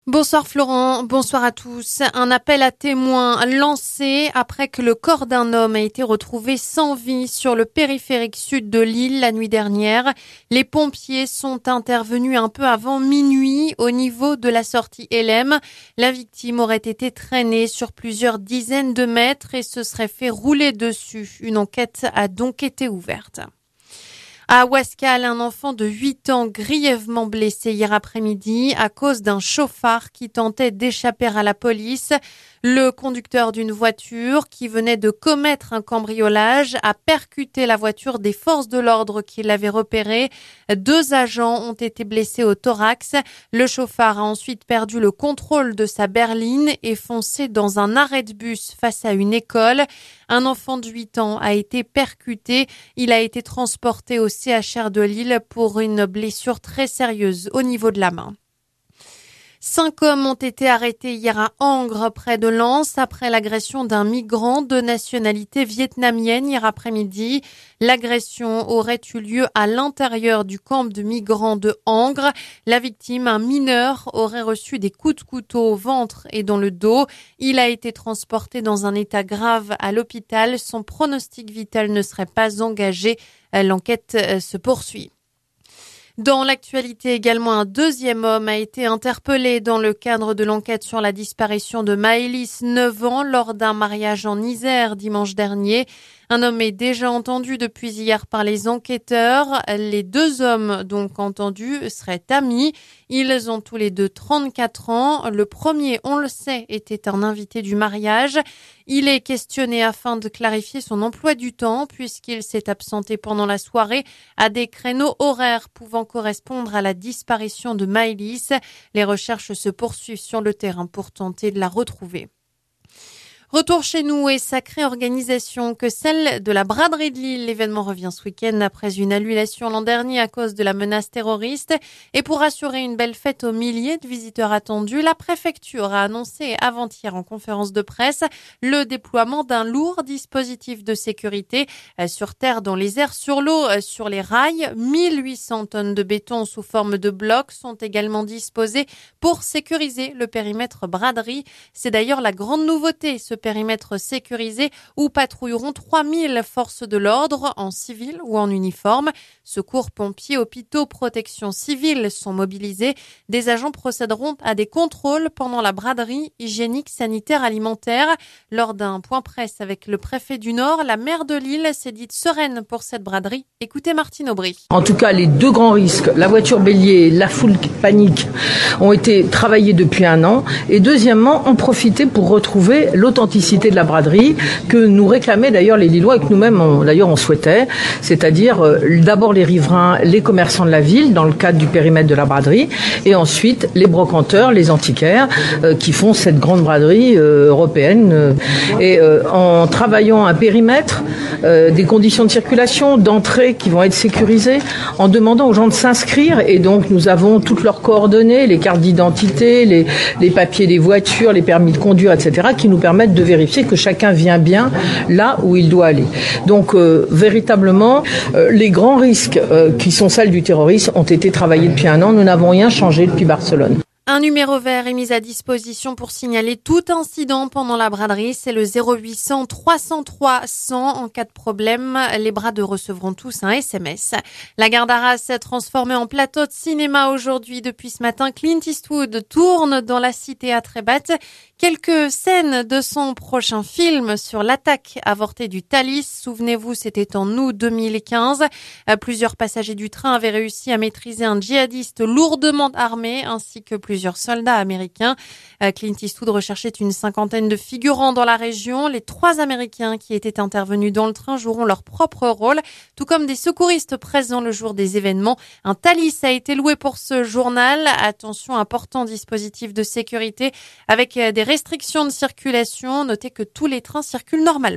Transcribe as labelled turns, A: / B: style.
A: Bonsoir Florent, bonsoir à tous. Un appel à témoins lancé après que le corps d'un homme a été retrouvé sans vie sur le périphérique sud de Lille la nuit dernière. Les pompiers sont intervenus un peu avant minuit au niveau de la sortie LM. La victime aurait été traînée sur plusieurs dizaines de mètres et se serait fait rouler dessus. Une enquête a donc été ouverte. À Ouascal, un enfant de 8 ans grièvement blessé hier après-midi à cause d'un chauffard qui tentait d'échapper à la police. Le conducteur d'une voiture qui venait de commettre un cambriolage a percuté la voiture des forces de l'ordre qui l'avaient repéré. 2 agents ont été blessés au thorax. Le chauffard a ensuite perdu le contrôle de sa berline et foncé dans un arrêt de bus face à une école. Un enfant de 8 ans a été percuté. Il a été transporté au CHR de Lille pour une blessure très sérieuse au niveau de la main. 5 hommes ont été arrêtés hier à Angres, près de Lens, après l'agression d'un migrant de nationalité vietnamienne hier après-midi. L'agression aurait eu lieu à l'intérieur du camp de migrants de Angres. La victime, un mineur, aurait reçu des coups de couteau au ventre et dans le dos. Il a été transporté dans un état grave à l'hôpital. Son pronostic vital ne serait pas engagé. L'enquête se poursuit. Dans l'actualité également, un deuxième homme a été interpellé dans le cadre de l'enquête sur la disparition de Maëlys, 9 ans, lors d'un mariage en Isère dimanche dernier. Un homme est déjà entendu depuis hier par les enquêteurs. Les 2 hommes donc entendus seraient amis. Ils ont tous les deux 34 ans. Le premier, on le sait, était un invité du mariage. Il est questionné afin de clarifier son emploi du temps puisqu'il s'est absenté pendant la soirée à des créneaux horaires pouvant correspondre à la disparition de Maëlys. Les recherches se poursuivent sur le terrain pour tenter de la retrouver. Retour chez nous et sacrée organisation que celle de la braderie de Lille. L'événement revient ce week-end après une annulation l'an dernier à cause de la menace terroriste. Et pour assurer une belle fête aux milliers de visiteurs attendus, la préfecture a annoncé avant-hier en conférence de presse le déploiement d'un lourd dispositif de sécurité sur terre, dans les airs, sur l'eau, sur les rails. 1800 tonnes de béton sous forme de blocs sont également disposées pour sécuriser le périmètre braderie. C'est d'ailleurs la grande nouveauté, ce périmètre sécurisé où patrouilleront 3000 forces de l'ordre en civil ou en uniforme. Secours, pompiers, hôpitaux, protection civile sont mobilisés. Des agents procéderont à des contrôles pendant la braderie hygiénique, sanitaire, alimentaire. Lors d'un point presse avec le préfet du Nord, la maire de Lille s'est dite sereine pour cette braderie. Écoutez Martine Aubry.
B: En tout cas, les 2 grands risques, la voiture bélier, la foule panique, ont été travaillés depuis 1 an. Et deuxièmement, en profiter pour retrouver l'authenticité de la braderie que nous réclamaient d'ailleurs les Lillois et que nous-mêmes on souhaitait, c'est-à-dire d'abord les riverains, les commerçants de la ville dans le cadre du périmètre de la braderie et ensuite les brocanteurs, les antiquaires qui font cette grande braderie européenne en travaillant un périmètre, des conditions de circulation, d'entrée qui vont être sécurisées, en demandant aux gens de s'inscrire et donc nous avons toutes leurs coordonnées, les cartes d'identité, les papiers des voitures, les permis de conduire, etc. qui nous permettent de vérifier que chacun vient bien là où il doit aller. Donc véritablement, les grands risques qui sont celles du terrorisme ont été travaillés depuis 1 an. Nous n'avons rien changé depuis Barcelone.
A: Un numéro vert est mis à disposition pour signaler tout incident pendant la braderie. C'est le 0800 303 100. En cas de problème, les bradeux recevront tous un SMS. La gare d'Arras s'est transformée en plateau de cinéma aujourd'hui. Depuis ce matin, Clint Eastwood tourne dans la cité à Trébat. Quelques scènes de son prochain film sur l'attaque avortée du Thalys. Souvenez-vous, c'était en août 2015. Plusieurs passagers du train avaient réussi à maîtriser un djihadiste lourdement armé ainsi que plusieurs soldats américains. Clint Eastwood recherchait une 50aine de figurants dans la région. Les 3 Américains qui étaient intervenus dans le train joueront leur propre rôle, tout comme des secouristes présents le jour des événements. Un Thalys a été loué pour ce journal. Attention, important dispositif de sécurité avec des restrictions de circulation. Notez que tous les trains circulent normalement.